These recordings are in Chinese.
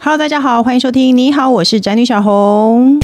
Hello， 大家好，欢迎收听。你好，我是宅女小红。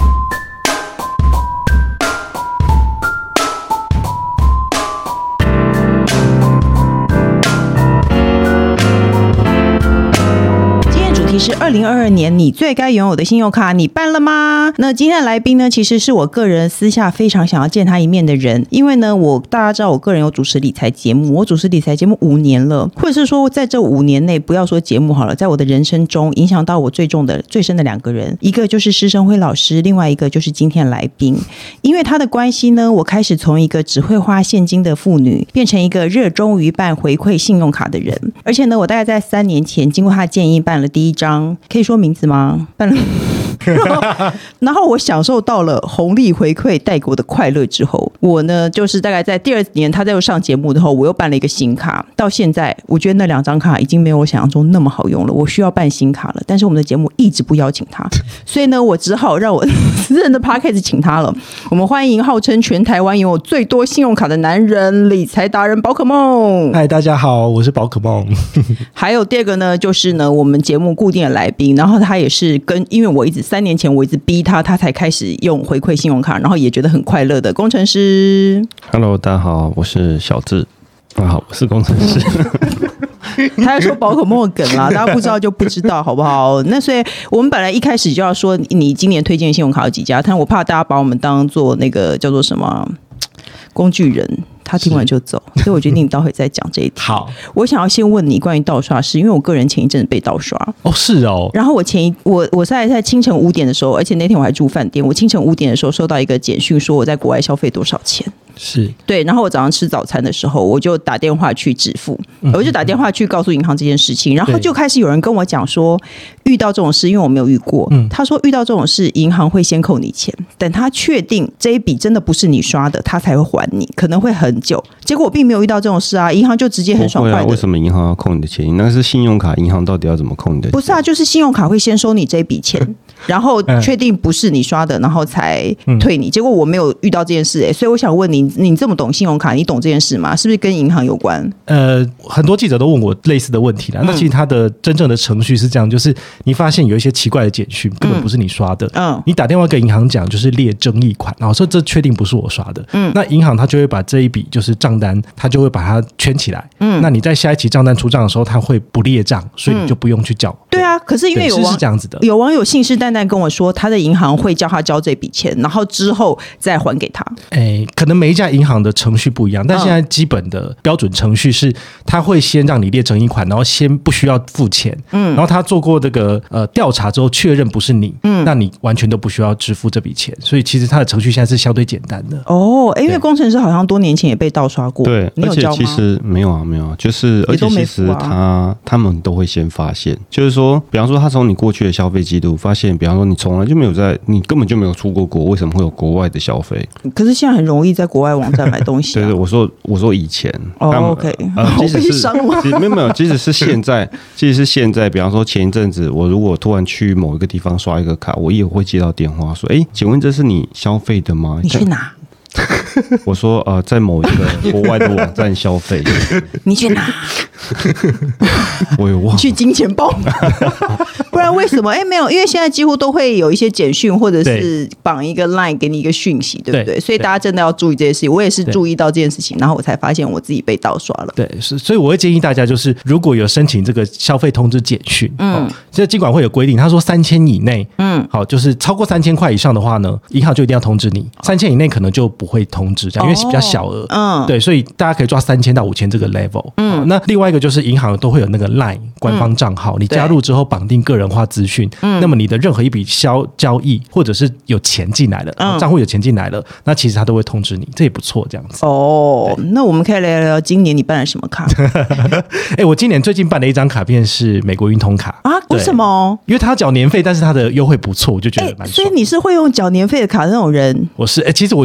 是2022年你最该拥有的信用卡，你办了吗？那今天的来宾呢，其实是我个人私下非常想要见他一面的人，因为呢，大家知道我个人有主持理财节目，我主持理财节目5年了，或者是说在这5年内，不要说节目好了，在我的人生中影响到我最深的2个人，一个就是施生辉老师，另外一个就是今天的来宾。因为他的关系呢，我开始从一个只会花现金的妇女，变成一个热衷于办回馈信用卡的人。而且呢，我大概在3年前经过他的建议办了第一张。可以说名字吗？办了然后我享受到了红利回馈带给我的快乐之后，我呢就是大概在第2年他在又上节目之后，我又办了一个新卡。到现在我觉得那2张卡已经没有我想象中那么好用了，我需要办新卡了，但是我们的节目一直不邀请他，所以呢我只好让我私人的 podcast 请他了。我们欢迎号称全台湾拥有最多信用卡的男人，理财达人宝可梦。 嗨，大家好，我是宝可梦。 还有第2个呢，就是呢我们节目固定的来宾，然后他也是因为我一直3年前我一直逼他才开始用回馈信用卡，然后也觉得很快乐的工程师。 Hello， 大家好，我是小智。好，我是工程师。 他在说宝可梦的梗啦，大家不知道就不知道，好不好？那所以我们本来一开始就要说你今年推荐的信用卡有几家，但我怕大家把我们当做那个叫做什么工具人。他听完就走，所以我决定待会再讲这一题。 好， 我想要先问你关于盗刷事，因为我个人前一阵子被盗刷。 哦，是哦。 然后我在清晨5点的时候，而且那天我还住饭店，我清晨5点的时候收到一个简讯，说我在国外消费多少钱。 是对，然后我早上吃早餐的时候，我就打电话去支付，我就打电话去告诉银行这件事情，然后就开始有人跟我讲说，遇到这种事，因为我没有遇过，他说遇到这种事，银行会先扣你钱，等他确定这一笔真的不是你刷的，他才会还你，可能会很久。结果我并没有遇到这种事啊，银行就直接很爽快的。 为什么银行要扣你的钱？那是信用卡，银行到底要怎么扣你的钱？ 不是啊，就是信用卡会先收你这笔钱。然后确定不是你刷的，然后才退你。结果我没有遇到这件事，所以我想问你，你这么懂信用卡，你懂这件事吗？是不是跟银行有关？ 很多记者都问我类似的问题啦。那其实它的真正的程序是这样，就是你发现有一些奇怪的简讯，根本不是你刷的，你打电话跟银行讲，就是列争议款，然后说这确定不是我刷的，那银行它就会把这一笔就是账单，它就会把它圈起来，那你在下一期账单出账的时候，它会不列账，所以你就不用去缴。 对啊，可是因为是这样子的， 有网友信誓旦旦跟我说，他的银行会叫他交这笔钱，然后之后再还给他。 可能每一家银行的程序不一样，但现在基本的标准程序是，他会先让你列争议款，然后先不需要付钱，然后他做过这个调查之后确认不是你，那你完全都不需要支付这笔钱，所以其实他的程序现在是相对简单的。 哦，因为工程师好像多年前也被盗刷过， 对， 你有交吗？ 而且其实没有啊，就是而且其实他们都会先发现，就是说，比方说他从你过去的消费记录发现，比方说你从来就没有你根本就没有出过国，为什么会有国外的消费？ 可是现在很容易在国外网站买东西、啊。 对，我说以前。 OK， 好悲伤吗？ 没有，即使是现在，比方说前一阵子，我如果突然去某一个地方刷一个卡，我也会接到电话说，请问这是你消费的吗？ 你去哪？ 我说在某一个国外的网站消费。 你去哪？ 我也忘了。 去金钱豹。不然为什么？没有，因为现在几乎都会有一些简讯或者是绑一个 line 给你一个讯息，对不对？所以大家真的要注意这件事情。我也是注意到这件事情，然后我才发现我自己被盗刷了。 对，所以我会建议大家，就是如果有申请这个消费通知简讯，这金管会有规定，他说3000以内，好，就是超过3000块以上的话呢，银行就一定要通知你；3000以内可能就不会通知，这样因为比较小额，对，所以大家可以抓3000到5000这个 level。那另外一个就是银行都会有那个 line 官方账号，你加入之后绑定个人化资讯，那么你的任何一笔交易或者是有钱进来了，账户有钱进来了，那其实他都会通知你，这也不错，这样子。 那我们可以聊聊今年你办了什么卡？ 我今年最近办的一张卡片是美国运通卡啊？为什么？ 因为他缴年费，但是他的优惠不错，我就觉得蛮爽。 所以你是会用缴年费的卡的那种人？ 我是其实我就有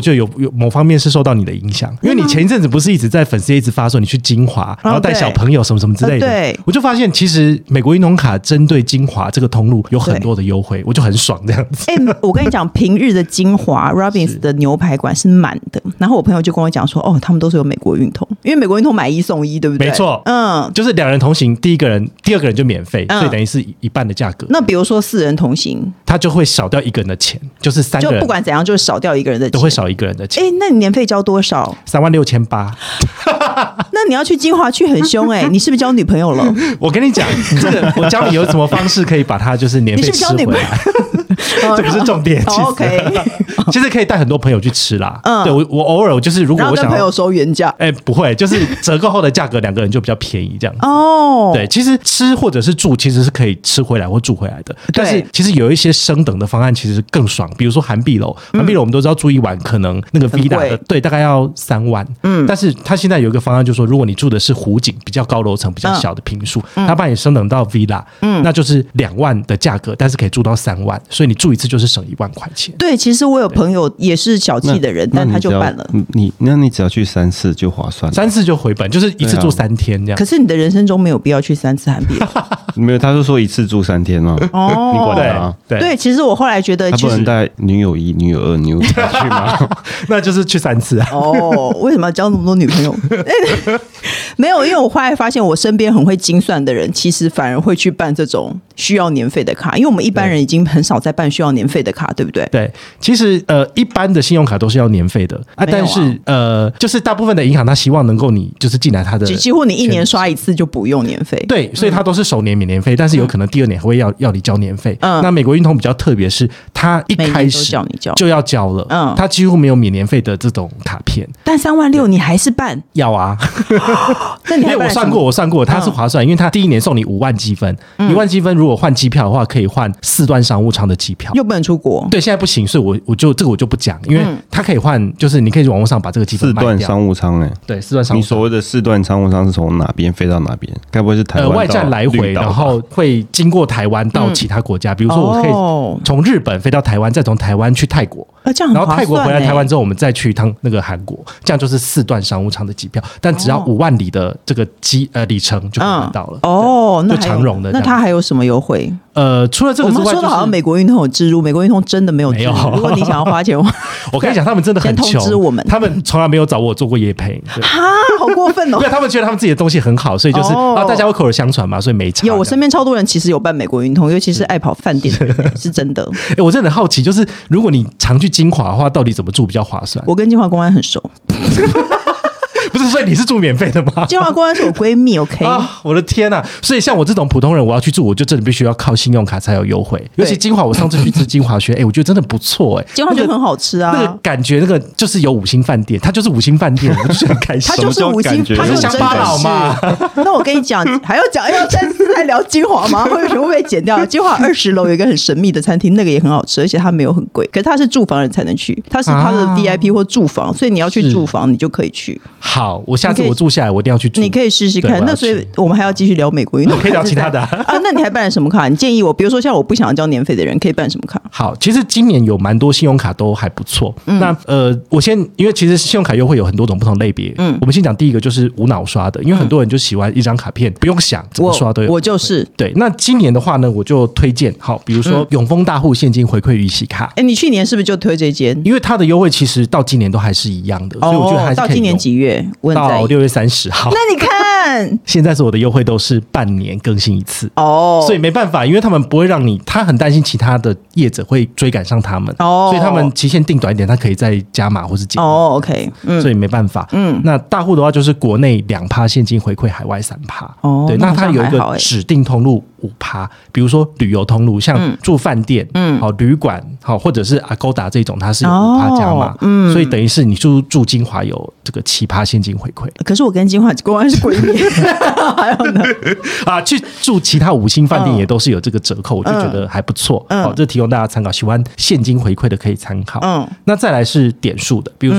有某方面是受到你的影响，因为你前一阵子不是一直在粉丝一直发说你去金华，然后带小朋友什么什么之类的， 对， 我就发现其实美国运通卡针对金华这个通路有很多的优惠，我就很爽这样子。 我跟你讲，平日的金华 Robbins 的牛排馆是满的，然后我朋友就跟我讲说，他们都是有美国运通，因为美国运通买1送1，对不对？ 没错，就是2人同行，第二个人就免费，所以等于是一半的价格。 那比如说4人同行， 他就会少掉1个人的钱，就是3个人， 就不管怎样，就是少掉1个人的钱， 都会少1个人的钱。 那你年费交多少 ？36,800。 那你要去金华去很凶你是不是交女朋友了？ 我跟你讲，这个我教你有什么方式可以把它就是年费吃回来。这不是重点。 OK， 其实可以带很多朋友去吃啦。对，我偶尔就是如果我想要跟朋友收原价， 不会，就是折扣后的价格2个人就比较便宜这样。对，其实吃或者是住其实是可以吃回来或住回来的，但是其实有一些升等的方案其实更爽，比如说韩碧楼我们都知道住1晚可能那个 Villa 的对大概要3万，但是他现在有一个方案就是说，如果你住的是湖景比较高楼层比较小的坪数，他把你升等到 Villa，那就是2万的价格，但是可以住到3万，所以你住一次就是省1万块钱。 对，其实我有朋友也是小气的人，但他就办了。 你只要去3次就划算 ，3次就回本，就是一次住3天这样。 可是你的人生中没有必要去3次韩碧楼。 没有，他就说一次住3天嘛。你管他。 对，其实我后来觉得， 他不能带女友1、女友2、女友3去吗？ 那就是去3次啊。 为什么要交那么多女朋友？没有，因为我后来发现，我身边很会精算的人，其实反而会去办这种需要年费的卡，因为我们一般人已经很少在办需要年费的卡，对不对？ 对，其实一般的信用卡都是要年费的但是就是大部分的银行他希望能够你就是进来他的， 几乎你1年刷1次就不用年费。 对，所以他都是首年免年费，但是有可能第2年还会要你交年费。那美国运通比较特别是，他一开始就要交了，他几乎没有免年费的这种卡片。 但3万6你还是办？ 要啊。 那你因为我算过，它是划算，因为它第1年送你5万积分，1万积分如果换机票的话，可以换4段商务舱的机票， 又不能出国。 对，现在不行，所以我就不讲，因为它可以换，就是你可以去网络上把这个积分卖掉。 4段商务舱对 ，4段商务舱。 你所谓的4段商务舱是从哪边飞到哪边？该不会是台湾外站来回，然后会经过台湾到其他国家，比如说我可以从日本飞到台湾，再从台湾去泰国， 这样很划算。 然后泰国回来台湾之后，我们再去一趟那个韩国，这样就是4段商务舱的机票，但只要5万里的这个里程就可以买到了。 那就长荣的。 那它还有什么优惠？ 除了这个之外， 我们说的好像美国运通有置入，美国运通真的没有置入。如果你想要花钱， 我跟你讲，他们真的很穷。 先通知我们， 他们从来没有找我做过业配。 好过分哦！ 因为他们觉得他们自己的东西很好，所以就是大家会口耳相传嘛，所以没差。 有，我身边超多人其实有办美国运通，尤其是爱跑饭店的人，是真的。 我真的很好奇，就是如果你常去金华的话，到底怎么住比较划算？ 我跟金华公安很熟。 不是，所以你是住免费的吗？ 金华公安是我闺蜜 ，OK 我的天哪！所以像我这种普通人，我要去住，我就真的必须要靠信用卡才有优惠。尤其金华，我上次去吃金华轩，我觉得真的不错金华就很好吃啊， 那个感觉，那个就是有5星饭店，它就是5星饭店，我就很开心。 它就是5星， 它是乡巴佬嘛。 那我跟你讲，还要再次在聊金华吗？会不会剪掉？金华20楼有一个很神秘的餐厅，那个也很好吃，而且它没有很贵，可是它是住房人才能去，它是它的 VIP 或住房，所以你要去住房，你就可以去。 好，我下次我住下来，我一定要去住。 你可以试试看。那所以我们还要继续聊美国运通， 可以聊其他的那你还办了什么卡？你建议我，比如说像我不想要交年费的人，可以办什么卡？ 好，其实今年有蛮多信用卡都还不错。那我先，因为其实信用卡优惠有很多种不同类别。我们先讲第一个就是无脑刷的，因为很多人就喜欢一张卡片不用想怎么刷都有。 我就是对。那今年的话呢，我就推荐好，比如说永丰大户现金回馈预习卡。 你去年是不是就推这间？ 因为它的优惠其实到今年都还是一样的，所以我觉得还是可以。 到今年几月？ 到6月30号。 那你看， 现在所有的优惠都是半年更新一次所以没办法，因为他们不会让你，他很担心其他的业者会追赶上他们所以他们期限定短一点，他可以再加码或是减 OK 所以没办法那大户的话就是国内2%现金回馈，海外3%对，那它有一个指定通路5%，比如说旅游通路，像住饭店好旅馆好，或者是 Agoda 这种，它是有5%加码所以等于是你住金华有这个7%现金回馈。 可是我跟金华公安是闺蜜还有呢去住其他5星饭店也都是有这个折扣我就觉得还不错这提供大家参考，喜欢现金回馈的可以参考那再来是点数的，比如说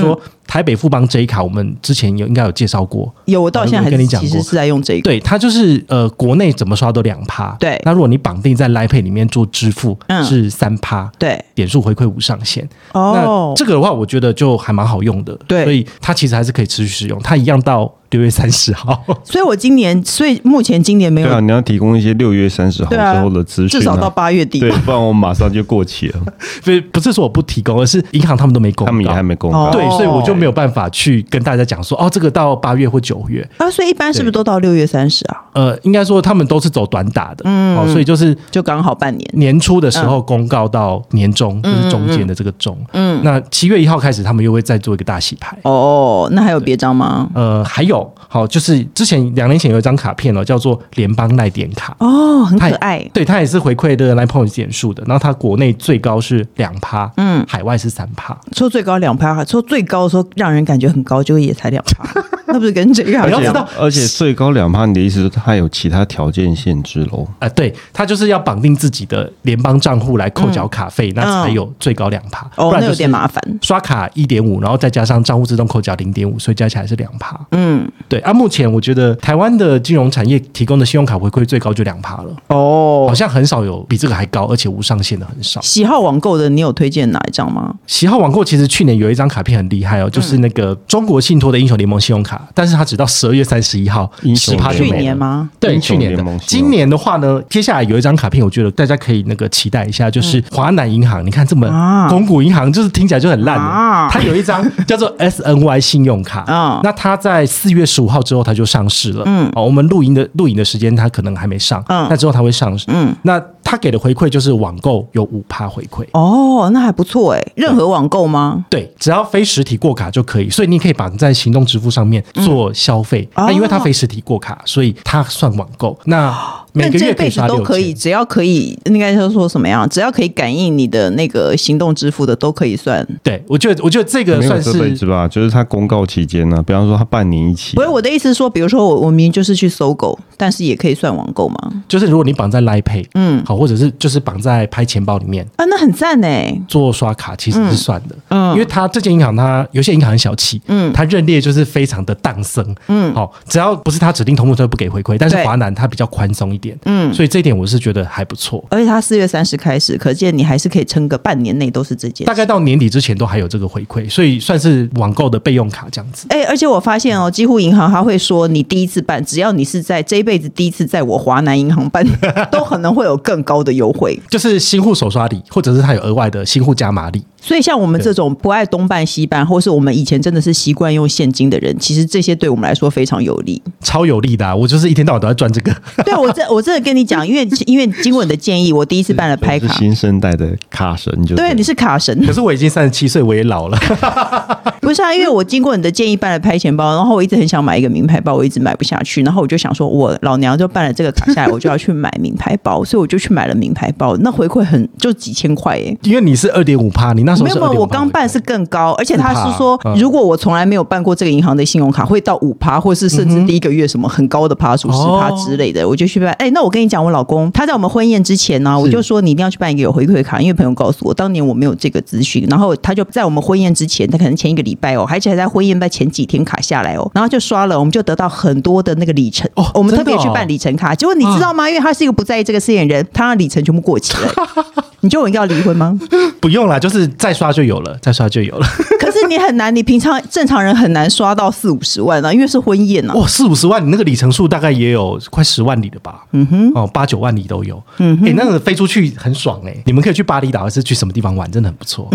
台北富邦 J 卡，我们之前应该有介绍过， 有，我到现在还跟你讲过， 其实是在用这个。 对，它就是国内怎么刷都2%， 对。 那如果你绑定在 LINE Pay 里面做支付，是3%， 对， 点数回馈无上限。 哦， 那这个的话，我觉得就还蛮好用的， 对， 所以它其实还是可以持续使用，它一样到6月30号。 所以目前今年没有。 对啊，你要提供一些6月30号之后的资讯， 至少到8月底。 对，不然我马上就过期了。 所以不是说我不提供，而是银行他们都没公告， 他们也还没公告。 对，所以我就没有办法去跟大家讲说，这个到8月或9月啊。所以一般是不是都到6月30啊？ 应该说他们都是走短打的，所以就刚好半年， 年初的时候公告到年中，就是中间的这个中。那7月1号开始，他们又会再做一个大洗牌。 哦，那还有别张吗？ 还有，就是之前2年前有一张卡片叫做联邦赖点卡。 哦，很可爱。 对，它也是回馈的 Line Points 点数的，然后它国内最高是2%，海外是3%。 抽最高2%，抽最高的时候让人感觉很高，就也才2%，那不是跟这个你要知道， 而且最高2%，你的意思是它有其他条件限制咯？ 对，它就是要绑定自己的联邦账户来扣缴卡费，那才有最高2%。 哦，那有点麻烦。 刷卡1.5%，然后再加上账户自动扣缴0.5%，所以加起来是2%。对啊，目前我觉得台湾的金融产业提供的信用卡回馈最高就2%了。好像很少有比这个还高，而且无上限的很少。 喜好网购的，你有推荐哪一张吗？ 喜好网购其实去年有一张卡片很厉害就是那个中国信托的英雄联盟信用卡，但是它只到12月31号10%就没了。 去年吗？ 对，去年的。今年的话呢，接下来有一张卡片，我觉得大家可以期待一下，就是华南银行。你看这么公股银行，就是听起来就很烂的。它有一张叫做 SNY 信用卡，那它在4月15号之后它就上市了。我们录影的时间它可能还没上，那之后它会上市。那他给的回馈就是网购有5%回馈。 那还不错哎。任何网购吗？ 对，只要非实体过卡就可以，所以你可以绑在行动支付上面做消费。那因为它非实体过卡，所以它算网购。那每个月可以刷都可以，只要可以，应该说什么样？只要可以感应你的那个行动支付的都可以算。 对，我觉得这个算是没有这辈子吧，就是它公告期间呢，比方说它半年一期。 不是，我的意思是说，比如说我明明就是去搜狗，但是也可以算网购吗？ 就是如果你绑在 LINE Pay，好，或者是就是绑在拍钱包里面那很赞哎。 做刷卡其实是算的，因为它这间银行它有些银行很小气，它认列就是非常的荡生，好，只要不是它指定通路，它就不给回馈。但是华南它比较宽松一点，所以这一点我是觉得还不错。 而且它4月30开始，可见你还是可以撑个半年内都是这件事， 大概到年底之前都还有这个回馈，所以算是网购的备用卡这样子。 而且我发现几乎银行它会说你第一次办，只要你是在这一辈子第一次在我华南银行办，都可能会有更高的优惠， 就是新户手刷礼，或者是它有额外的新户加码礼。 所以像我们这种不爱东办西办，或是我们以前真的是习惯用现金的人，其实这些对我们来说非常有利， 超有利的我就是一天到晚都在赚这个。 对，我真的跟你讲，因为经过你的建议，我第一次办了拍卡。 是新生代的卡神就对，你是卡神。 可是我已经37岁，我也老了。 不是因为我经过你的建议办了拍钱包，然后我一直很想买一个名牌包，我一直买不下去，然后我就想说，我老娘就办了这个卡下来，我就要去买名牌包，所以我就去买了名牌包，那回馈就几千块耶。 因为你是2.5%，你那时候是2.5%。 没有，我刚办是更高，而且他是说，如果我从来没有办过这个银行的信用卡，会到5%，或是甚至第一个月什么很高的%数10%之类的，我就去办。那我跟你讲，我老公他在我们婚宴之前呢，我就说你一定要去办一个有回馈卡，因为朋友告诉我，当年我没有这个资讯，然后他就在我们婚宴之前，他可能前1个礼拜而且还在婚宴在前几天卡下来然后就刷了，我们就得到很多的那个里程我们特别去办里程卡，结果你知道吗？因为他是一个不在意这个事情的人，他的里程全部过期了。你觉得我应该要离婚吗？ 不用啦，就是再刷就有了，再刷就有了。 可是你很难，你平常正常人很难刷到40-50万因为是婚宴 40-50万，你那个里程数大概也有快10万里了吧？8-9万里都有。那个飞出去很爽你们可以去巴厘岛还是去什么地方玩，真的很不错。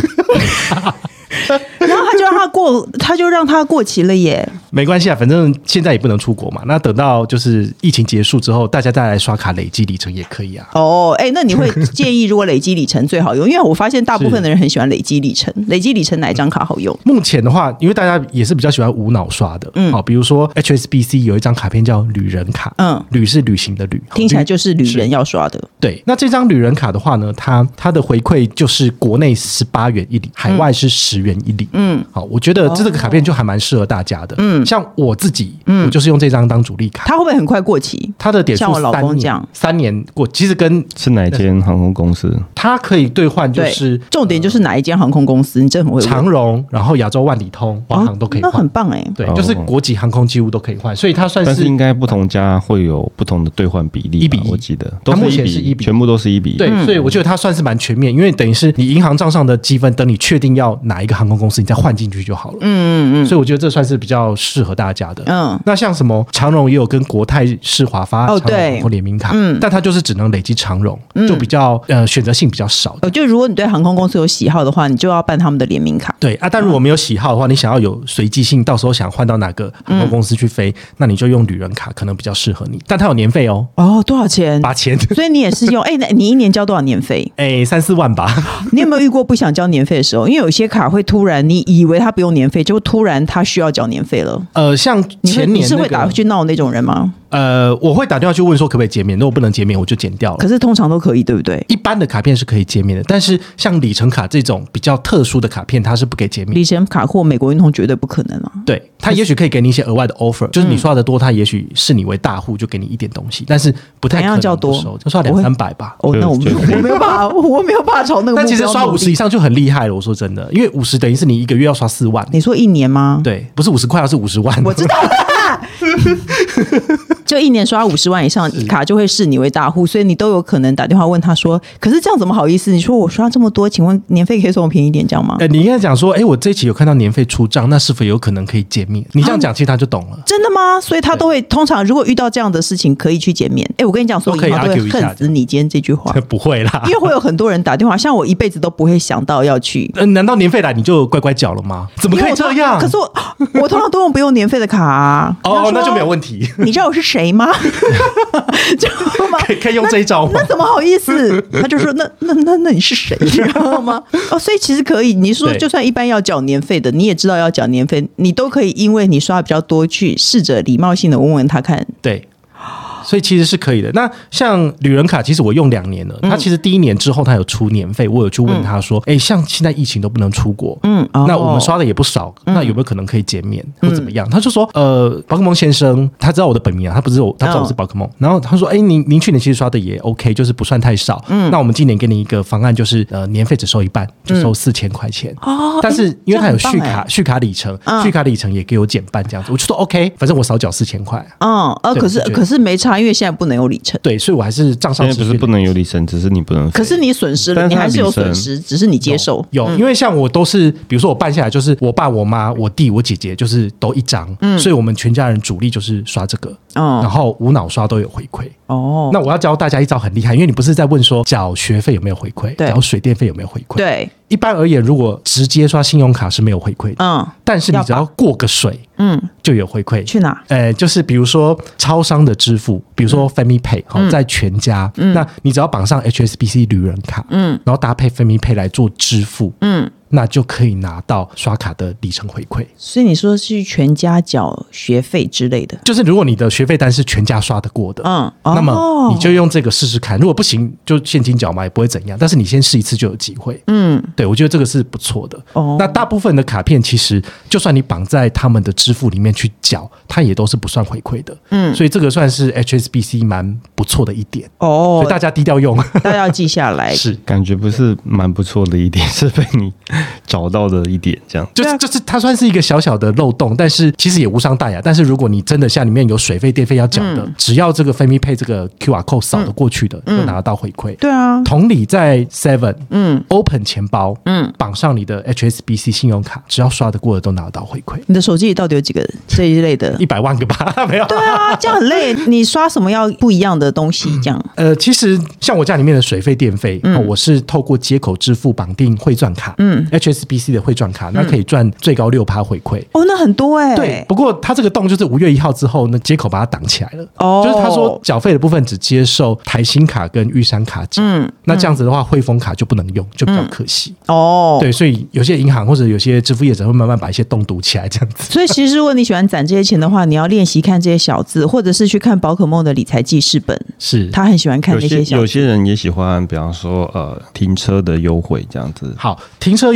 然后他就让他过期了耶。 没关系反正现在也不能出国嘛。那等到就是疫情结束之后，大家再来刷卡累积里程也可以啊。 那你会建议如果累积里程最好用？因为我发现大部分的人很喜欢累积里程。累积里程哪一张卡好用？ 目前的话，因为大家也是比较喜欢无脑刷的。比如说 HSBC 有一张卡片叫旅人卡。旅是旅行的旅， 听起来就是旅人要刷的。 对，那这张旅人卡的话呢，它的回馈就是国内18元1里，海外是10元1里。好，我觉得这个卡片就还蛮适合大家的。像我自己，我就是用这张当主力卡。 它会不会很快过期？ 它的点数像我老公这样 3年过，其实跟是哪间航空公司？ 它可以兑换，就是重点就是哪一间航空公司，你真的很会问。 长荣，然后亚洲万里通、华航都可以换， 那很棒哎。 对，就是国际航空几乎都可以换，所以它算是。 但是应该不同家会有不同的兑换比例吧， 1:1， 我记得它目前是1:1， 全部都是1:1。 对，所以我觉得它算是蛮全面，因为等于是你银行账上的积分，等你确定要哪一个航空公司，你再换进去就好了。所以我觉得这算是比较适合大家的。那像什么长荣也有跟国泰世华发长荣航空联名卡，但它就是只能累积长荣，就比较选择性比较少。 就如果你对航空公司有喜好的话，你就要办他们的联名卡。 对啊，但如果没有喜好的话，你想要有随机性，到时候想换到哪个航空公司去飞，那你就用旅人卡，可能比较适合你。但它有年费哦。 多少钱 ？8000。 所以你也是用你一年交多少年费 ？3-4万吧。 你有没有遇过不想交年费的时候？因为有些卡会突然，你以为他不用年费，就突然他需要缴年费了。 像前年你是会打去闹那种人吗？ 我会打电话去问说可不可以减免，如果不能减免我就减掉了。 可是通常都可以，对不对？ 一般的卡片是可以减免的，但是像里程卡这种比较特殊的卡片，它是不给减免。 里程卡或美国运通绝对不可能啊。 对，它也许可以给你一些额外的 offer，就是你刷的多，它也许视你为大户就给你一点东西，但是不太可能不收，就刷200-300吧。 那我没有办法朝那个目标。 但其实刷50以上就很厉害了，我说真的，因为50等于是你一个月要刷4万。 你说一年吗？ 对，不是50块，而是50万。 我知道了。就一年刷50万以上卡就会视你为大户，所以你都有可能打电话问他说，可是这样怎么好意思？你说我刷这么多，请问年费可以算我便宜一点，这样吗？ 你应该讲说，我这一期有看到年费出账，那是否有可能可以减免？你这样讲，其实他就懂了。 真的吗？所以他都会通常如果遇到这样的事情，可以去减免。我跟你讲，所有银行都会恨死你今天这句话。 不会啦， 因为会有很多人打电话，像我一辈子都不会想到要去。 难道年费来你就乖乖缴了吗？怎么可以这样？ 可是我通常都用不用年费的卡啊。 那就没有问题。 你知道我是谁吗？ 可以用这一招吗？ 那怎么好意思？他就说那你是谁？你知道吗？所以其实可以。你说就算一般要缴年费的，你也知道要缴年费，你都可以因为你刷的比较多，去试着礼貌性的问问他看。 对。所以其实是可以的。那像旅人卡，其实我用2年了。他其实第1年之后，他有出年费，我有去问他说：“像现在疫情都不能出国，那我们刷的也不少，那有没有可能可以减免或怎么样？”他就说：“宝可梦先生，他知道我的本名啊，他不是我，他知道我是宝可梦。然后他说：‘您去年其实刷的也 OK， 就是不算太少。那我们今年给你一个方案，就是年费只收一半，就收4000块钱。但是因为他有续卡里程，续卡里程也给我减半这样子，我就说 OK， 反正我少缴4000块。 可是没差。因为现在不能有里程， 对，所以我还是账上现在不是不能有里程，只是你不能。 可是你损失了，你还是有损失，只是你接受。 有，因为像我都是，比如说我办下来，就是我爸、我妈、我弟、我姐姐，就是都一张，所以我们全家人主力就是刷这个，然后无脑刷都有回馈。那我要教大家一招很厉害，因为你不是在问说缴学费有没有回馈，缴水电费有没有回馈？ 对。 一般而言，如果直接刷信用卡是没有回馈的，但是你只要过个水，就有回馈。 去哪？ 就是比如说超商的支付，比如说 Family Pay，在全家，那你只要绑上 HSBC 旅人卡，然后搭配 Family Pay 来做支付，那就可以拿到刷卡的里程回馈。 所以你说是全家缴学费之类的， 就是如果你的学费单是全家刷得过的，那么你就用这个试试看。如果不行，就现金缴嘛，也不会怎样。但是你先试一次就有机会。对，我觉得这个是不错的。那大部分的卡片其实，就算你绑在他们的支付里面去缴，它也都是不算回馈的。所以这个算是 HSBC 蛮不错的一点。所以大家低调用， 大家要记下来。 是， 感觉不是蛮不错的一点，是被你找到的一点，这样就是它算是一个小小的漏洞，但是其实也无伤大雅。但是如果你真的像里面有水费、电费要缴的，只要这个 Family Pay 这个 QR Code 扫得过去的，就拿得到回馈。 对啊， 同理在 Seven，Open 钱包，绑上你的 HSBC 信用卡，只要刷得过的都拿得到回馈。 你的手机里到底有几个这一类的 ？100万个吧，没有。 对啊，这样很累。你刷什么要不一样的东西？这样其实像我家里面的水费、电费，我是透过接口支付绑定汇赚卡，HSBC 的汇赚卡，那可以赚最高6%回馈。 那很多对，不过它这个洞就是5月1号之后，那接口把它挡起来了。就是他说缴费的部分只接受台新卡跟玉山卡缴，那这样子的话，汇丰卡就不能用，就比较可惜。对，所以有些银行或者有些支付业者会慢慢把一些洞堵起来，这样子。 所以其实如果你喜欢攒这些钱的话，你要练习看这些小字，或者是去看宝可梦的理财记事本。 是， 他很喜欢看那些小字。 有些人也喜欢，比方说停车的优惠这样子。 好，停车优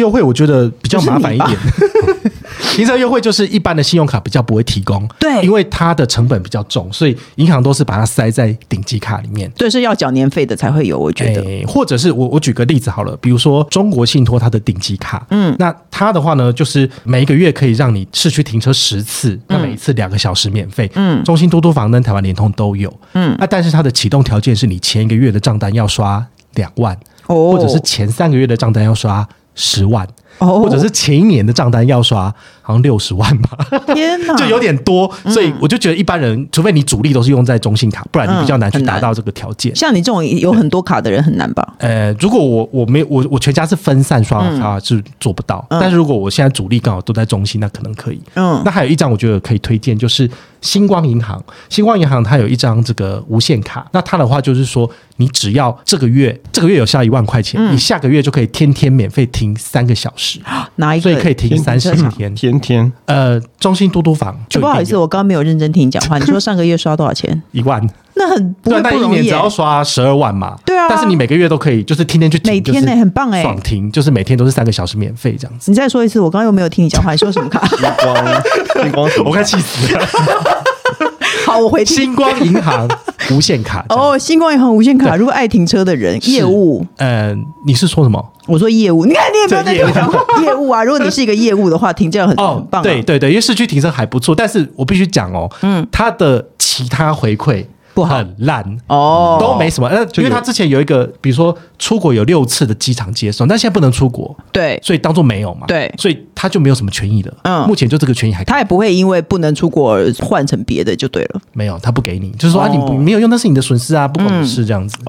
优惠我觉得比较麻烦一点。停车优惠就是一般的信用卡比较不会提供， 对， 因为它的成本比较重，所以银行都是把它塞在顶级卡里面。 对，是要缴年费的才会有，我觉得。 或者是我举个例子好了，比如说中国信托它的顶级卡，那它的话呢，就是每一个月可以让你市区停车10次，那每一次2个小时免费。中信、嘟嘟房跟台湾联通都有。但是它的启动条件是你前1个月的账单要刷2万，或者是前3个月的账单要刷10万。或者是前1年的账单要刷好像60万吧， 天哪， 就有点多，所以我就觉得一般人，除非你主力都是用在中信卡，不然你比较难去达到这个条件。 像你这种有很多卡的人很难吧？ 如果我全家是分散刷卡是做不到，但是如果我现在主力刚好都在中信，那可能可以。那还有一张我觉得可以推荐，就是星光银行。星光银行它有一张这个无限卡，那它的话就是说，你只要这个月有效1万块钱，你下个月就可以天天免费停3个小时。 哪一个？ 所以可以停30天。 天中信嘟嘟房就不好意思，我刚刚没有认真听你讲话。你说上个月刷多少钱 ？1万。 那很不容易。 那1年只要刷12万嘛。 对啊。 但是你每个月都可以，就是天天去停， 每天呢、很棒爽停，就是每天都是3个小时免费这样子。 你再说一次，我刚刚又没有听你讲话。你说什么卡？ 星光， 我快气死了。 好，我回听。 星光银行无限卡。 星光银行无限卡，如果爱停车的人，业务。 你是说什么？ 我说业务，你看你也没有在听我讲话。业务啊，如果你是一个业务的话，停这样很棒、啊。 对，因为市区停车还不错，但是我必须讲它的其他回馈很烂都没什么。因为他之前有一个，比如说出国有6次的机场接送，但现在不能出国， 对， 所以当做没有嘛， 对， 所以他就没有什么权益了。目前就这个权益还， 他也不会因为不能出国而换成别的就对了。 没有，他不给你，就是说你没有用，那是你的损失啊，不关我事这样子。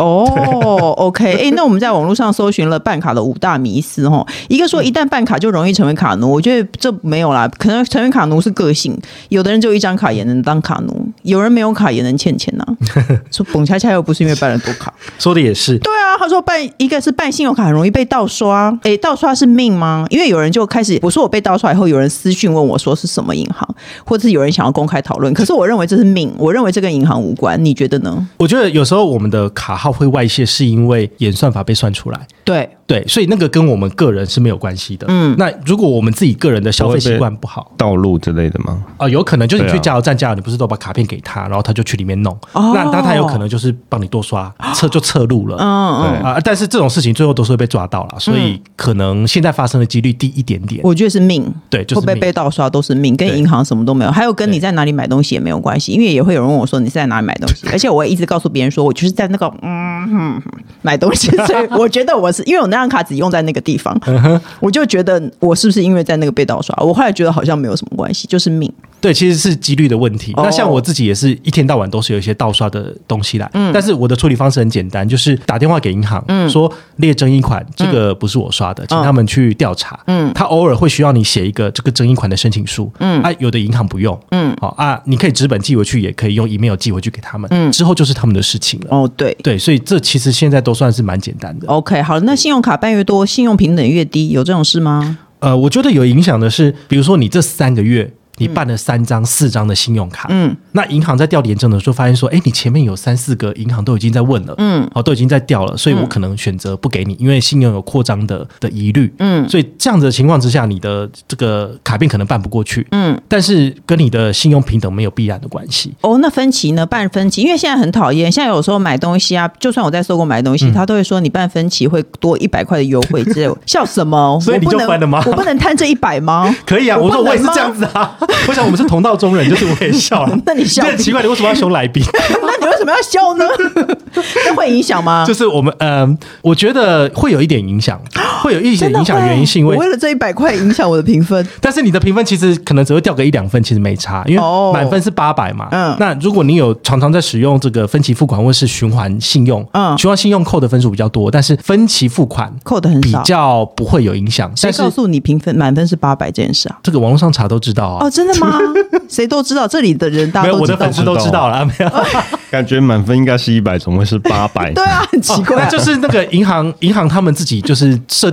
OK， 那我们在网络上搜寻了办卡的5大迷思一个说一旦办卡就容易成为卡奴，我觉得这没有啦，可能成为卡奴是个性，有的人就1张卡也能当卡奴，有人没有卡也能欠钱啊。说蹦恰恰又不是因为办了多卡， 说的也是。 对啊，他说一个是办信用卡很容易被盗刷，盗刷是命吗？因为有人就开始，我说我被盗刷以后，有人私讯问我说是什么银行，或者是有人想要公开讨论，可是我认为这是命，我认为这跟银行无关，你觉得呢？ 我觉得有时候我们的卡号会外泄，是因为演算法被算出来。对，所以那个跟我们个人是没有关系的。那如果我们自己个人的消费习惯不好， 道路之类的吗？ 有可能就是你去加油站加油，你不是都把卡片给他，然后他就去里面弄。那他有可能就是帮你多刷，侧录了。但是这种事情最后都是会被抓到了，所以可能现在发生的几率低一点点。 我觉得是命， 对，就是会被盗刷都是命，跟银行什么都没有，还有跟你在哪里买东西也没有关系，因为也会有人问我说你是在哪里买东西，而且我也一直告诉别人说我就是在那个买东西，所以我觉得我是因为我那张卡只用在那个地方，我就觉得我是不是因为在那个被盗刷，我后来觉得好像没有什么关系，就是命。 对，其实是几率的问题。那像我自己也是一天到晚都是有一些盗刷的东西来，但是我的处理方式很简单，就是打电话给银行，说列争议款，这个不是我刷的，请他们去调查。他偶尔会需要你写一个这个争议款的申请书，有的银行不用，你可以纸本寄回去，也可以用 email 寄回去给他们，之后就是他们的事情了。对，所以这其实现在都算是蛮简单的。 OK， 好，那信用卡办越多，信用平等越低，有这种事吗？ 我觉得有影响的是，比如说你这3个月。你办了3张、4张的信用卡，那银行在调联证的时候发现说，你前面有3、4个银行都已经在问了，都已经在调了，所以我可能选择不给你，因为信用有扩张的疑虑，所以这样子的情况之下，你的这个卡片可能办不过去，但是跟你的信用平等没有必然的关系。 那分期呢？办分期，因为现在很讨厌，现在有时候买东西啊，就算我在搜狗买东西，他都会说你办分期会多100块的优惠之类的，笑什么？ 所以你就分了吗？ 我不能贪这100吗？ 可以啊，我说我也是这样子啊。我想我们是同道中人，就是我也笑了。 那你笑？ 很奇怪，你为什么要凶来宾？ 那你为什么要笑呢？那会影响吗？ 就是我们我觉得会有一点影响，会有一点影响。原因是因为我为了这100块影响我的评分， 但是你的评分其实可能只会掉个1-2分，其实没差，因为满分是800嘛。那如果你有常常在使用这个分期付款或是循环信用，循环信用扣的分数比较多，但是分期付款扣的很少， 比较不会有影响。 谁告诉你评分满分是800这件事啊？ 这个网络上查都知道啊。 真的吗？谁都知道，这里的人大家都知道， 没有我的粉丝都知道了，没有。 感觉满分应该是100，怎么会是800？ 对啊，很奇怪。 那就是那个银行他们自己就是设定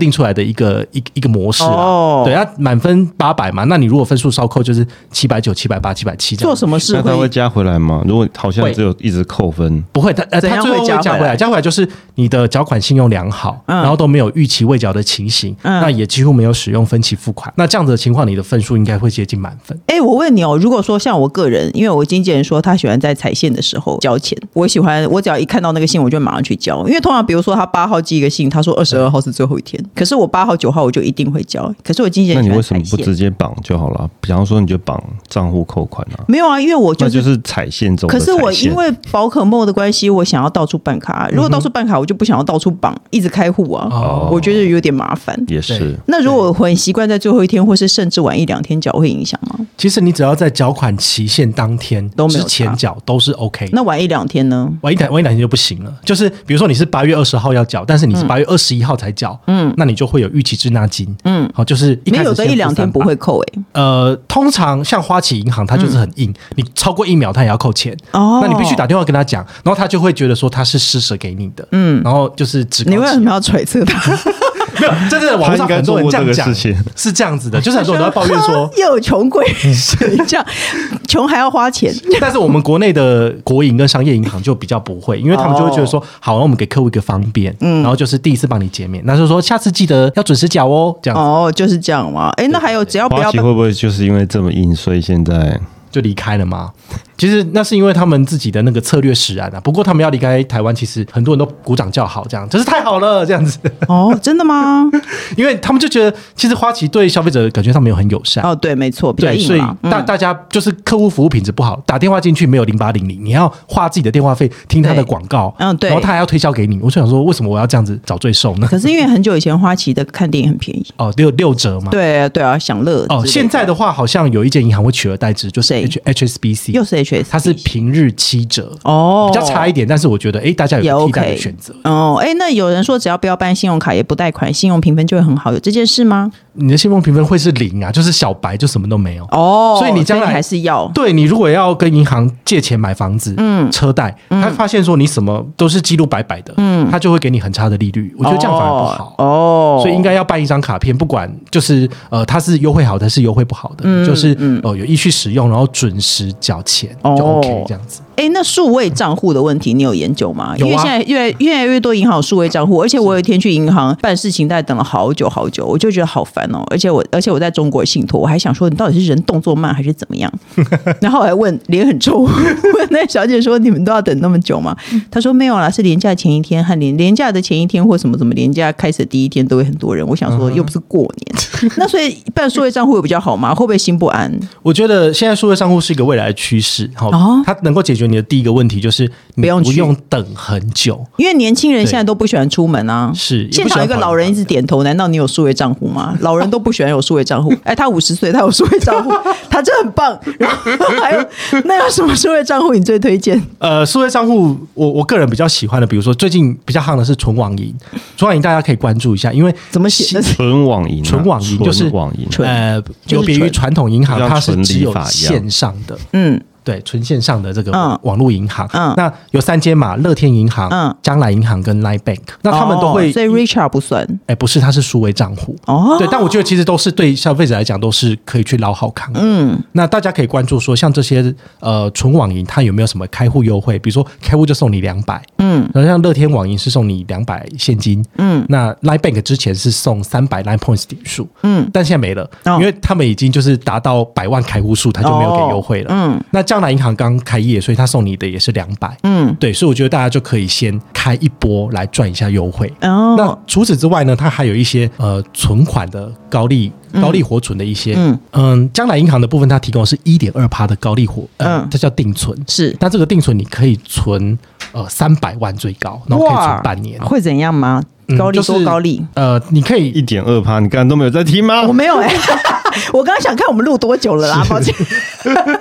定出来的一个模式啦。对，满分800嘛，那你如果分数稍扣就是790、780、770这样。 做什么事那他会加回来吗？如果好像只有一直扣分， 不会，他最后会加回来。加回来就是你的缴款信用良好，然后都没有逾期未缴的情形，那也几乎没有使用分期付款。那这样子的情况，你的分数应该会接近满分。 我问你哦，如果说像我个人，因为我经纪人说他喜欢在踩线的时候交钱，我只要一看到那个信，我就马上去交。因为通常比如说他8号寄一个信，他说22号是最后一天，可是我8号9号我就一定会交。可是我经纪人喜欢踩线，那你为什么不直接绑就好了？比方说你就绑账户扣款啊？ 没有啊，因为我那就是踩线中的踩线。 可是我因为宝可梦的关系，我想要到处办卡。如果到处办卡，我就不想要到处绑，一直开户啊。我觉得有点麻烦。 也是。 那如果我很习惯在最后一天，或是甚至晚1-2天缴，会影响吗？ 其实你只要在缴款期限当天之前缴都是 OK。 那晚1-2天呢？ 晚一两天就不行了。就是比如说你是8月20号要缴，但是你是8月21号才缴，那你就会有逾期滞纳金。好，就是一开始有的1-2天不会扣通常像花旗银行，它就是很硬，你超过1秒它也要扣钱。那你必须打电话跟他讲，然后他就会觉得说他是施舍给你的。然后就是你为什么要揣测他？ 没有，真的网上很多人这样讲，是这样子的，就是很多人都在抱怨说又有穷鬼，这样穷还要花钱。 但是我们国内的国营跟商业银行就比较不会，因为他们就会觉得说，好，那我们给客户一个方便，然后就是第一次帮你减免，那就说下次记得要准时缴哦，这样子。 就是这样嘛。那还有只要不要， 花旗会不会就是因为这么硬，所以现在就离开了吗？其实那是因为他们自己的那个策略使然啊。不过他们要离开台湾，其实很多人都鼓掌叫好，这样真是太好了，这样子。 真的吗？ 因为他们就觉得，其实花旗对消费者感觉上没有很友善。 对，没错，比较硬嘛。 所以大家就是客户服务品质不好，打电话进去没有0800，你要花自己的电话费听他的广告， 对， 然后他还要推销给你。我就想说，为什么我要这样子找罪受呢？ 可是因为很久以前花旗的看电影很便宜 6折嘛。 对啊，享乐。 现在的话好像有一间银行会取而代之，就是 HSBC， 又是 HSBC， 它是平日7折比较差一点，但是我觉得大家有替代的选择。 那有人说只要不要办信用卡也不贷款，信用评分就会很好，有这件事吗？ 你的信用评分会是0啊，就是小白，就什么都没有。所以你将来还是要对你如果要跟银行借钱买房子、车贷，他发现说你什么都是记录白白的，他就会给你很差的利率。我觉得这样反而不好。所以应该要办一张卡片，不管就是它是优惠好的，是优惠不好的，就是有依序使用，然后准时缴钱就 OK 这样子。 那数位账户的问题你有研究吗？ 有啊， 因为现在越来越多银行有数位账户，而且我有一天去银行办事情，大概等了好久好久，我就觉得好烦哦。而且我在中国信托，我还想说你到底是人动作慢还是怎么样？然后我还问脸很臭，问那小姐说你们都要等那么久吗？她说没有啦，是连假前一天和连假的前一天或什么连假开始的第一天都会很多人。我想说又不是过年，那所以办数位账户有比较好吗？会不会心不安？ 我觉得现在数位账户是一个未来的趋势，它能够解决你的第一个问题就是你不用等很久， 因为年轻人现在都不喜欢出门啊。 是现场一个老人一直点头，难道你有数位账户吗？老人都不喜欢有数位账户。他50岁，他有数位账户，他真的很棒。然后还有那有什么数位账户你最推荐？ 数位账户我个人比较喜欢的，比如说最近比较夯的是纯网银。纯网银大家可以关注一下，因为怎么写？ 纯网银， 纯网银就是网银， 有别于传统银行，它是只有线上的。对，纯线上的这个网络银行，那有3间嘛，乐天银行、将来银行跟 Line Bank， 那他们都会， 所以 Richard 不算， 不是，它是数位账户。对，但我觉得其实都是对消费者来讲都是可以去捞好康。那大家可以关注说，像这些纯网银，它有没有什么开户优惠？比如说开户就送你200，然后像乐天网银是送你200现金，那 Line Bank 之前是送300 Line Points 点数，但现在没了，因为他们已经就是达到100万开户数，他就没有给优惠了。那将来银行刚开业，所以他送你的也是200。对，所以我觉得大家就可以先开一波来赚一下优惠。那除此之外呢，它还有一些存款的高利活存的一些，将来银行的部分它提供的是1.2% 的高利活，这叫定存。 是， 那这个定存你可以存300万最高，然后可以存半年。 会怎样吗？高利多高利？ 你可以 1.2%，你刚刚都没有在听吗？ 我没有我刚刚想看我们录多久了啦，抱歉。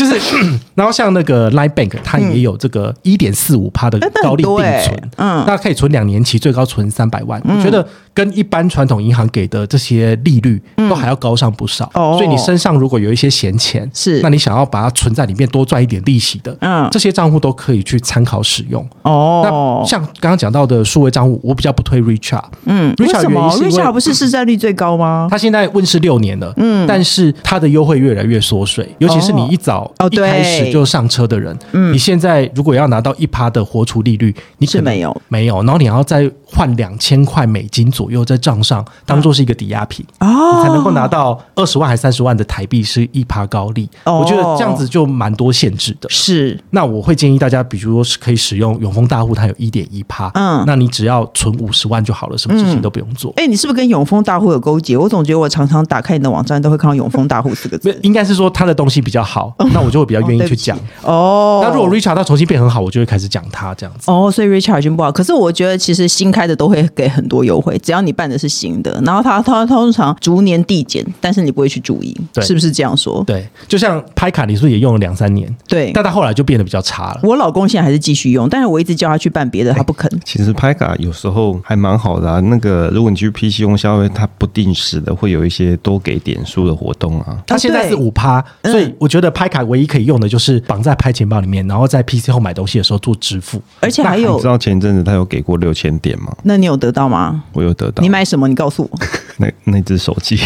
就是然后像那个 Line Bank 它也有这个 1.45% 的高利定存，大家可以存2年期，最高存300万，我觉得跟一般传统银行给的这些利率都还要高上不少，所以你身上如果有一些闲钱，那你想要把它存在里面多赚一点利息的，这些账户都可以去参考使用。那像刚刚讲到的数位账户，我比较不推 Richart。 为什么 Richart 不是市占率最高吗？ 它现在问世6年了，但是它的优惠越来越缩水，尤其是你一开始就上车的人，你现在如果要拿到1%的活储利率，你可能没有，然后你要再换$2000左右在账上，当做是一个抵押品，你才能够拿到20万还30万的台币是1%高利。我觉得这样子就蛮多限制的。 是， 那我会建议大家，比如说是可以使用永丰大户，它有1.1%，那你只要存50万就好了，什么事情都不用做。 你是不是跟永丰大户有勾结？我总觉得我常常打开你的网站都会看到永丰大户4个字。 应该是说他的东西比较好，那我就会比较愿意去讲。那如果 Richart 它重新变很好，我就会开始讲它这样子。 所以 Richart 已经不好。可是我觉得其实新开的都会给很多优惠，只要你办的是新的，然后它通常逐年递减，但是你不会去注意，是不是这样说？ 对，就像拍卡，你是不是也用了2-3年？ 对， 但他后来就变得比较差了。 我老公现在还是继续用，但是我一直叫他去办别的，他不肯。 其实拍卡有时候还蛮好的啊。那个如果你去 PC 用消费，它不定时的会有一些多给点数的活动啊。 它现在是5%，所以我觉得拍卡唯一可以用的就是绑在拍钱包里面，然后在 PC 后买东西的时候做支付。 而且还有， 你知道前阵子他有给过6000点吗？ 那你有得到吗？ 我有得到。 你买什么？你告诉我。 那只手机。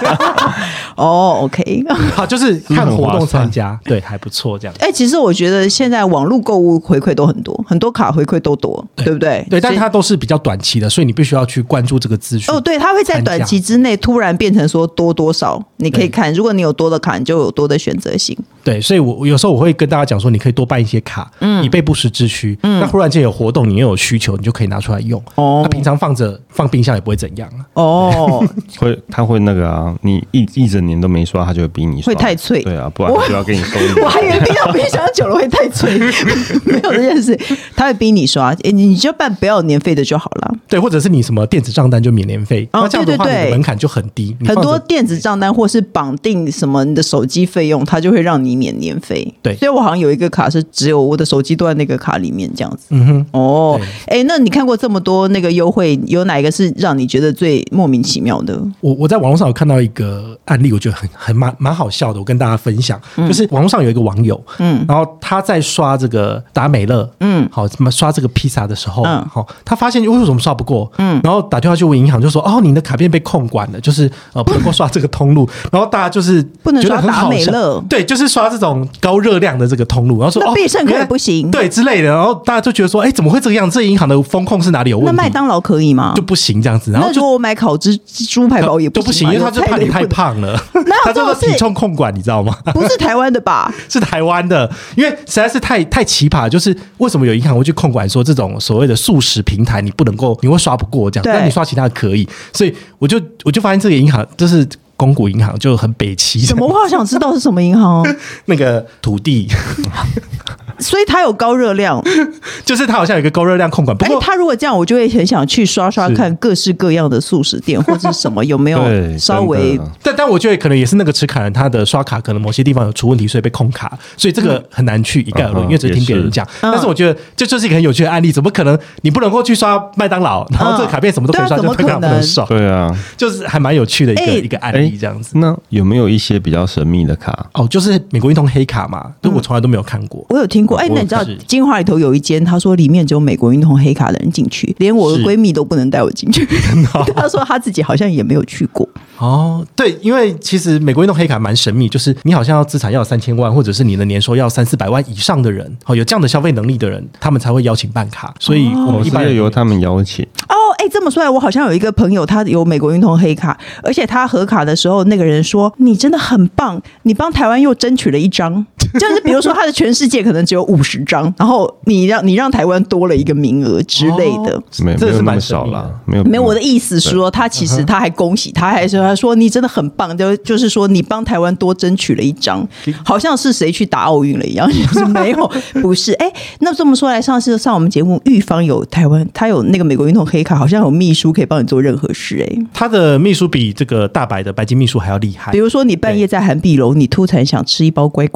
OK， 好，就是看活动参加，对，还不错这样。 其实我觉得现在网络购物回馈都很多，很多卡回馈都多，对不对？ 对，但它都是比较短期的，所以你必须要去关注这个资讯。 对，它会在短期之内突然变成说多少，你可以看，如果你有多的卡，你就有多的选择性。 对，所以我有时候我会跟大家讲说，你可以多办一些卡，以备不时之需。那忽然间有活动，你又有需求，你就可以拿出来用。那平常放冰箱也不会怎样啊。 他会那个啊，你一整年都没刷，他就会逼你刷， 会太脆。 对啊，不然他就要给你收益。 我还以为冰箱久了会太脆，没有这件事，他会逼你刷，你就办不要年费的就好了。 对，或者是你什么电子账单就免年费，那这样的话你的门槛就很低。 很多电子账单或是绑定什么你的手机费用，它就会让你免年费。 对， 所以我好像有一个卡是只有我的手机都在那个卡里面这样子。那你看过这么多那个优惠，有哪一个是让你觉得最莫名其妙的？ 我在网络上有看到一个案例，我觉得蛮好笑的，我跟大家分享。就是网络上有一个网友，然后他在刷这个达美乐，好，刷这个披萨的时候，好，他发现为什么刷不过，然后打电话去问银行，就说你的卡片被控管了，就是不能够刷这个通路，然后大家就是不能刷达美乐， 对，就是刷这种高热量的这个通路，然后说必胜客也不行， 对之类的，然后大家就觉得说，怎么会这个样？这银行的风控是哪里有问题？ 那麦当劳可以吗？ 就不行这样子，然后那如果我买烤猪排包也不行，因为他就怕你太胖了，他叫做体重控管，你知道吗？ 不是台湾的吧？ 是台湾的，因为实在是太奇葩，就是为什么有银行会去控管说这种所谓的速食平台你不能够，你会刷不过这样，但你刷其他的可以，所以我就发现这个银行就是公股银行就很北七。 什么？我好想知道是什么银行哦。 那个土地。 所以它有高热量， 就是它好像有一个高热量控管。不过它如果这样，我就会很想去刷看各式各样的速食店或者什么有没有稍微。 但我觉得可能也是那个持卡人他的刷卡可能某些地方有出问题，所以被控卡，所以这个很难去一概而论，因为只是听别人讲。但是我觉得这就是一个很有趣的案例，怎么可能你不能够去刷麦当劳，然后这个卡片什么都可以刷，就麦当劳不能刷？ 对啊， 就是还蛮有趣的一个案例这样子。 那有没有一些比较神秘的卡？ 就是美国运通黑卡嘛，我从来都没有看过。 我有听过。那你知道金华里头有一间，他说里面只有美国运通黑卡的人进去，连我的闺蜜都不能带我进去。他说他自己好像也没有去过。 对，因为其实美国运通黑卡蛮神秘，就是你好像要资产要3000万，或者是你的年收要300-400万以上的人，有这样的消费能力的人，他们才会邀请办卡。所以我们一般由他们邀请。 这么说来，我好像有一个朋友，他有美国运通黑卡，而且他核卡的时候，那个人说：“你真的很棒，你帮台湾又争取了1张。”就是比如说，他的全世界可能只有50张，然后你让台湾多了一个名额之类的。 没有那么少啦，没有。 我的意思是说，他其实他还恭喜他，还说他说你真的很棒，就是说你帮台湾多争取了1张，好像是谁去打奥运了一样，就是没有，不是。那这么说来，上我们节目，玉芳有台湾，他有那个美国运通黑卡，好像有秘书可以帮你做任何事。 他的秘书比这个大白的白金秘书还要厉害。 比如说你半夜在韩碧楼，你突然想吃一包乖乖，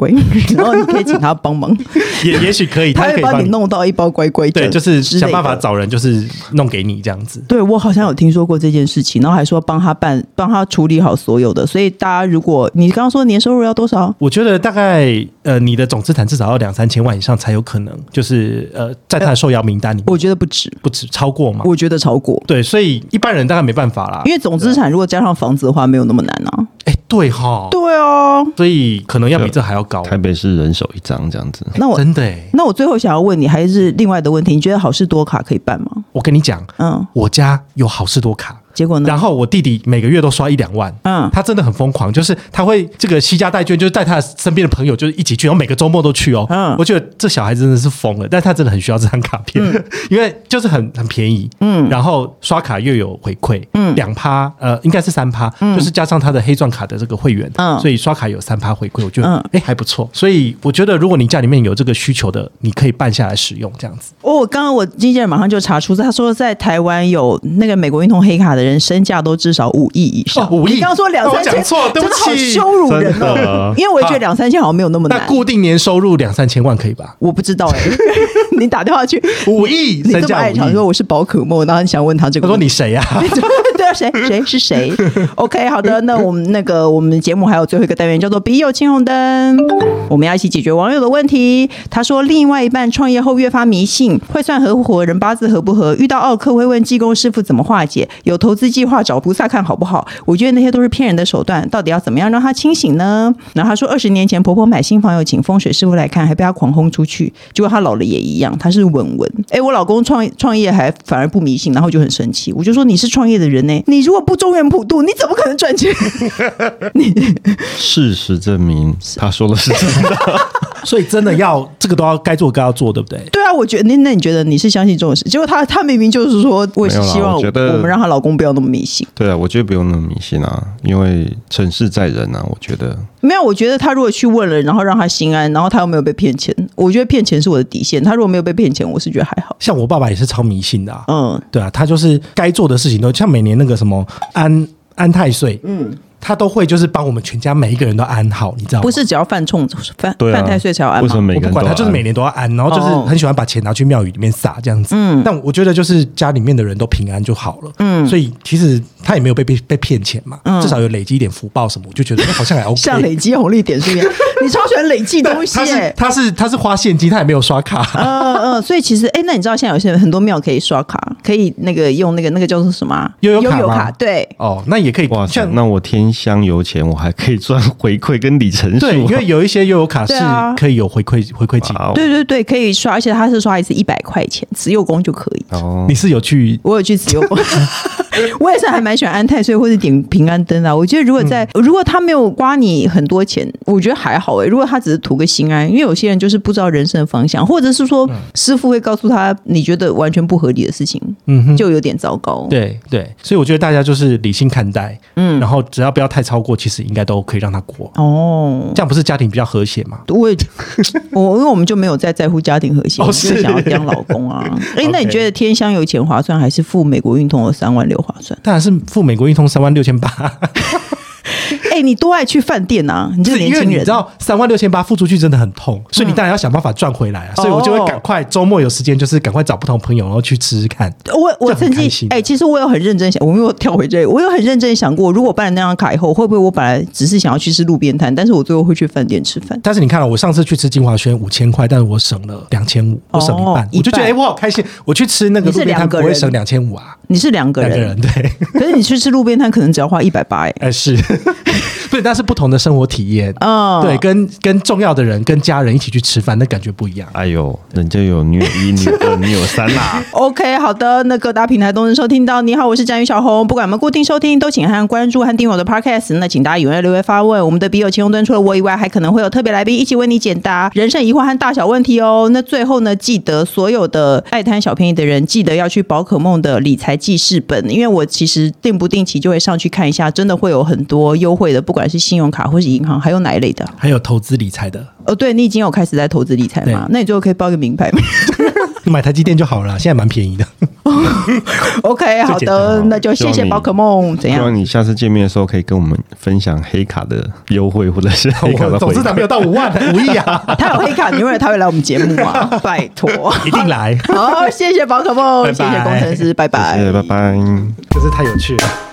然后你可以请他帮忙， 也许可以， 他会帮你弄到一包乖乖对，就是想办法找人，就是弄给你这样子。 对，我好像有听说过这件事情，然后还说帮他处理好所有的。所以大家，如果你刚刚说年收入要多少？ 我觉得大概你的总资产至少要2-3千万以上才有可能，就是在他的受邀名单里面。 我觉得不止超过吗？ 我觉得超过。 对，所以一般人大概没办法啦， 因为总资产如果加上房子的话，没有那么难啊。 对哈， 对啊， 所以可能要比这还要高。 台北市人手一张这样子。 真的那我最后想要问你，还是另外的问题，你觉得好事多卡可以办吗？ 我跟你讲，我家有好事多卡。 结果呢？ 然后我弟弟每个月都刷1-2万，他真的很疯狂，就是他会这个惜家带眷，就是带他身边的朋友就是一起去，然后每个周末都去哦。我觉得这小孩真的是疯了，但是他真的很需要这张卡片，因为就是很便宜，然后刷卡又有回馈，2%，应该是3%，就是加上他的黑钻卡的这个会员，所以刷卡有3%回馈，我觉得还不错。所以我觉得如果你家里面有这个需求的，你可以办下来使用这样子。 刚刚我经纪人马上就查出，他说在台湾有那个美国运通黑卡的人身价都至少5亿以上。 5亿？ 你刚刚说2-3千， 真的好羞辱人哦。因为我觉得2-3千好像没有那么难。 那固定年收入2-3千万可以吧？ 我不知道你打电话去 5亿， 你这么爱讲说我是宝可梦，然后你想问他这个， 他说你谁啊？ 对啊，谁是谁 ？OK， 好的，那我们节目还有最后一个单元叫做笔友青红灯，我们要一起解决网友的问题。他说，另外一半创业后越发迷信，会算合伙人八字合不合，遇到奥客会问济公师傅怎么化解，有投资计划找菩萨看好不好？我觉得那些都是骗人的手段，到底要怎么样让他清醒呢？然后他说，20年前婆婆买新房有请风水师傅来看，还被他狂轰出去，结果他老了也一样，他是文。我老公创业还反而不迷信，然后就很生气，我就说你是创业的人呢，你如果不中原普渡，你怎么可能赚钱？ 事实证明，他说的是真的。 所以真的要这个都要该做该要做，对不对？ 对啊，我觉得那你觉得你是相信这种事？结果他明明就是说，我也是希望我们让她老公不要那么迷信。 对啊，我觉得不用那么迷信啊，因为成事在人啊，我觉得没有。我觉得他如果去问了，然后让他心安，然后他又没有被骗钱，我觉得骗钱是我的底线。他如果没有被骗钱，我是觉得还好。 像我爸爸也是超迷信的啊，对啊，他就是该做的事情都像每年那个什么安太岁，他都会就是帮我们全家每一个人都安好，你知道吗？ 不是只要犯太岁才要安吗？ 为什么每个人都要安？ 我不管，他就是每年都要安，然后就是很喜欢把钱拿去庙宇里面撒这样子。但我觉得就是家里面的人都平安就好了。所以其实他也没有被骗钱嘛，至少有累积一点福报什么，我就觉得好像还 OK。 像累积红利点数一样，你超喜欢累积东西他是花现金，他也没有刷卡。 所以其实那你知道现在有些很多庙可以刷卡，可以那个用那个叫做什么悠游卡？对， 那也可以。 哇，那我添香油钱，我还可以赚回馈跟里程数。 对，因为有一些悠游卡是可以有回馈金。 对，可以刷，而且他是刷一次100块钱，慈幼宫就可以。 你是有去？ 我有去慈幼宫。我也是还蛮喜欢安太岁或者点平安灯啊。我觉得如果他没有刮你很多钱，我觉得还好如果他只是图个心安，因为有些人就是不知道人生的方向，或者是说师傅会告诉他你觉得完全不合理的事情，就有点糟糕。对， 所以我觉得大家就是理性看待，然后只要不要太超过，其实应该都可以让他过。这样不是家庭比较和谐吗？因为我们就没有在乎家庭和谐，我就是想要当老公啊。那你觉得添香油钱划算，还是付美国运通的36000划算？ 当然是付美国运通36800。 你多爱去饭店啊！你这个年轻人， 因为你知道36800付出去真的很痛，所以你当然要想办法赚回来啊！所以我就会赶快周末有时间，就是赶快找不同朋友，然后去吃吃看。 我曾经其实我有很认真想，我没有跳回这里，我有很认真想过，如果办了那张卡以后，会不会我本来只是想要去吃路边摊，但是我最后会去饭店吃饭。 但是你看了，我上次去吃金华轩5000块，但是我省了2500，我省一半，我就觉得我好开心。我去吃那个路边摊不会省2500啊？ 你是2个人， 对。 可是你去吃路边摊可能只要花180。 是。对，但是不同的生活体验，对，跟重要的人、跟家人一起去吃饭，那感觉不一样。 哎呦，人家有女友1、女友2、女友3啦。 OK， 好的，那各大平台都能收听到。你好，我是詹宇小红，不管我们固定收听，都请按关注和订阅我的 Podcast。那请大家踊跃留言发问，我们的笔友青红灯除了我以外，还可能会有特别来宾一起为你解答人生疑惑和大小问题哦。那最后呢，记得所有的爱贪小便宜的人，记得要去宝可梦的理财记事本，因为我其实定不定期就会上去看一下，真的会有很多优惠的，不管是信用卡或是银行，还有哪一类的？ 还有投资理财的。 对，你已经有开始在投资理财吗？那你最后可以报一个名牌吗？ 买台积电就好了啦，现在蛮便宜的。 OK， 好的，那就谢谢宝可梦。怎样？ 希望你下次见面的时候可以跟我们分享黑卡的优惠，或者是黑卡的回馈。 董事长没有到5万5亿啊！ 他有黑卡，你以为他会来我们节目吗？拜托， 一定来。 好，谢谢宝可梦，谢谢工程师，拜拜， 谢谢，拜拜。 真是太有趣了。